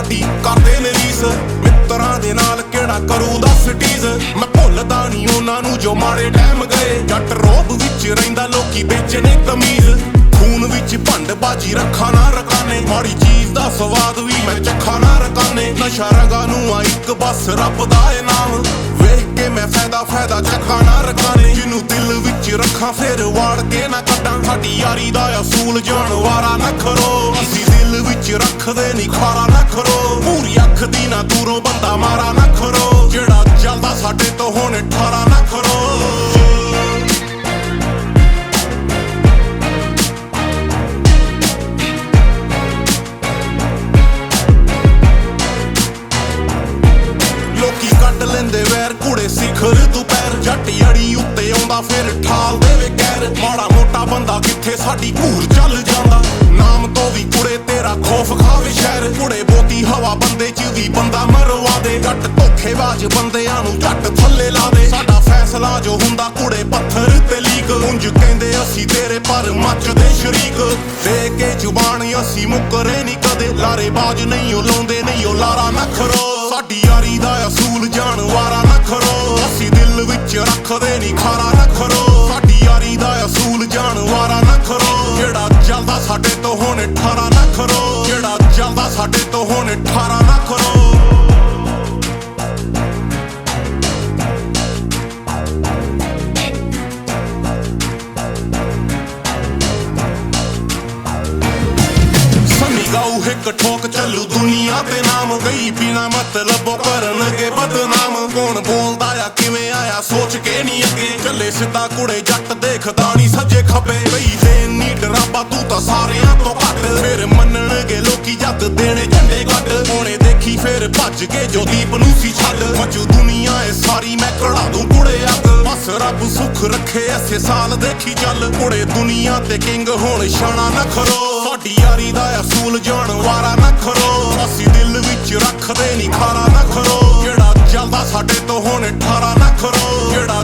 ਸਾਡੀ ਕਰਦੇ ਨੇ ਰੀਸ। ਮਿੱਤਰਾਂ ਦੇ ਨਾਲ ਕਿਹੜਾ ਕਰੂ ਦੱਸ ਟੀਜ਼। ਮੈਂ ਭੁੱਲਦਾ ਨਹੀਂ ਉਹਨਾਂ ਨੂੰ ਜੋ ਮਾੜੇ ਟਾਈਮ ਗਏ। ਜੱਟ ਰੋਬ ਵਿੱਚ ਰਹਿੰਦਾ ਲੋਕੀ ਵੇਚਣੇ ਕਮੀਜ਼। ਖੂਨ ਵਿੱਚ ਭੰਡ ਬਾਜੀ ਰੱਖਾ ਨਾ ਰਕਾਨੇ। ਮਾੜੀ ਚੀਜ਼ ਦਾ ਸਵਾਦ ਵੀ ਮੈਂ ਚੱਖਾ ਨਾ ਰਕਾਨੇ। ਨਸ਼ਾ ਰਗਾ ਨੂੰ ਆ ਇੱਕ ਬਸ ਰੱਬ ਦਾ ਇਨਾਮ। ਵੇਖ ਕੇ ਮੈਂ ਫਾਇਦਾ ਚੱਖਾ ਨਾ ਰਕਾਨੇ। ਜਿਹਨੂੰ ਦਿਲ ਵਿੱਚ ਰੱਖਾਂ ਫਿਰ ਵਾੜ ਕੇ ਨਾ ਕੱਢਾਂ। ਸਾਡੀ ਯਾਰੀ ਦਾ ਅਸੂਲ ਜਾਨਵਾਰਾ ਨਾ ਕਰੋ। ਅਸੀਂ ਦਿਲ ਵਿੱਚ ਰੱਖਦੇ ਨਹੀਂ ਖਾਰਾ ਨਾ ਕਰੋ। ਪੂਰੀ ਅੱਖ ਦੀ ਨਾ ਦੂਰੋਂ ਬੰਦਾ ਮਾਰਾ ਨਾ ਕਰੋ। ਜਿਹੜਾ ਚੱਲਦਾ ਸਾਡੇ ਤੋਂ ਹੁਣ ਠਾਰਾ ਨਾ ਕਰੋ। ਲੈਂਦੇ ਵੈਰ ਕੁੜੇ ਸਿਖਰ ਦੁਪਹਿਰ। ਜੱਟ ਯੜੀ ਉੱਤੇ ਆਉਂਦਾ ਫਿਰ ਠਾਲ ਦੇਵੇ ਕਹਿਰ। ਮਾੜਾ ਮੋਟਾ ਬੰਦਾ ਕਿੱਥੇ ਸਾਡੀ ਘੂਰ ਚੱਲ ਜਾਂਦਾ। ਨਾਮ ਤੋਂ ਵੀ ਕੁੜੇ ਤੇਰਾ ਖੌਫ ਖਾਵੇ ਸ਼ਹਿਰ। ਕੁੜੇ ਬੋਤੀ ਹਵਾ ਬੰਦੇ ਚ ਵੀ ਬੰਦਾ ਮਰਵਾ ਦੇ। ਜੱਟ ਧੋਖੇਬਾਜ਼ ਬੰਦਿਆਂ ਨੂੰ ਜੱਟ ਥੱਲੇ ਲਾ ਦੇ। ਸਾਡਾ ਫੈਸਲਾ ਜੋ ਹੁੰਦਾ ਕੁੜੇ ਪੱਥਰ ਤੇ ਲੀਕ। ਉਂਝ ਕਹਿੰਦੇ ਅਸੀਂ ਤੇਰੇ ਪਰ ਮੱਚਦੇ ਸ਼ਰੀਕ। ਦੇ ਕੇ ਜ਼ੁਬਾਨ ਅਸੀਂ ਮੁੱਕਰੇ ਨਹੀਂ ਕਦੇ। ਲਾਰੇ ਬਾਜ ਨਹੀਂ ਉਹ ਲਾਉਂਦੇ ਨਹੀਂ ਉਹ ਲਾਰਾ ਨਾ ਖਰੋ। ਸਾਡੀ ਯਾਰੀ ਦਾ ਅਸੂਲ ਜਾਨਵਾਰਾ ਨਾ ਕਰੋ। ਅਸੀਂ ਦਿਲ ਵਿੱਚ ਰੱਖਦੇ ਨਹੀਂ ਖਾਰਾ ਨਾ ਕਰੋ। ਸਾਡੀ ਯਾਰੀ ਦਾ ਅਸੂਲ ਜਾਨਵਾਰਾ ਨਾ ਕਰੋ। ਜਿਹੜਾ ਚੱਲਦਾ ਸਾਡੇ ਤੋਂ ਹੁਣ ਠਾਰਾ ਨਾ ਕਰੋ। ਜਿਹੜਾ ਚੱਲਦਾ ਸਾਡੇ ਤੋਂ ਹੁਣ ਠਾਰਾ ਨਾ ਕਰੋ। ਇੱਕ ਠੋਕ ਚੱਲੂ ਦੁਨੀਆ ਤੇ ਨਾਮ। ਗਈ ਬਿਨਾ ਮਤਲਬੋਂ ਕਰਨਗੇ ਬਦਨਾਮ। ਕੌਣ ਬੋਲਦਾ ਆ ਕਿਵੇਂ ਆਇਆ ਸੋਚ ਕੇ ਨਹੀਂ ਅੱਗੇ। ਚੱਲੇ ਸਿੱਧਾ ਕੁੜੇ ਜੱਟ ਦੇਖਦਾ ਨਹੀਂ ਸੱਜੇ ਖੱਬੇ। ਬਈ ਦੇਣ ਨੀ ਡਰਾਬਾ ਤੂੰ ਤਾਂ ਸਾਰਿਆਂ ਤੋਂ ਘੱਟ। ਫਿਰ ਮੰਨਣਗੇ ਲੋਕੀ ਜੱਟ ਦੇਣੇ ਝੰਡੇ ਗੱਡ। ਹੋਣੇ ਦੇਖੀ ਫਿਰ ਭੱਜ ਕੇ ਜੋ ਦੀਪ ਨੂੰ ਸੀ ਛੱਡ। ਮਚੂ ਦੁਨੀਆ ਏ ਸਾਰੀ ਮੈਂ ਕਢਾ ਦੂੰ ਕੁੜੇ ਅੱਗ। ਬਸ ਰੱਬ ਸੁੱਖ ਰੱਖੇ ਐਸੇ ਸਾਲ ਦੇਖੀ ਚੱਲ। ਕੁੜੇ ਦੁਨੀਆ ਤੇ ਕਿੰਗ ਹੋਣ ਛਾਣਾ ਨਾ ਕਰੋ। ਸਾਡੀ ਯਾਰੀ ਦਾ ਅਸੂਲ ਜਾਨਵਾਰਾ ਨਾ ਕਰੋ। ਅਸੀਂ ਦਿਲ ਵਿੱਚ ਰੱਖਦੇ ਨਹੀਂ ਖਾਰਾ ਨਾ ਕਰੋ। ਜਿਹੜਾ ਚੱਲਦਾ ਸਾਡੇ ਤੋਂ ਹੁਣ ਠਾਰਾ ਨਾ ਕਰੋ। ਜਿਹੜਾ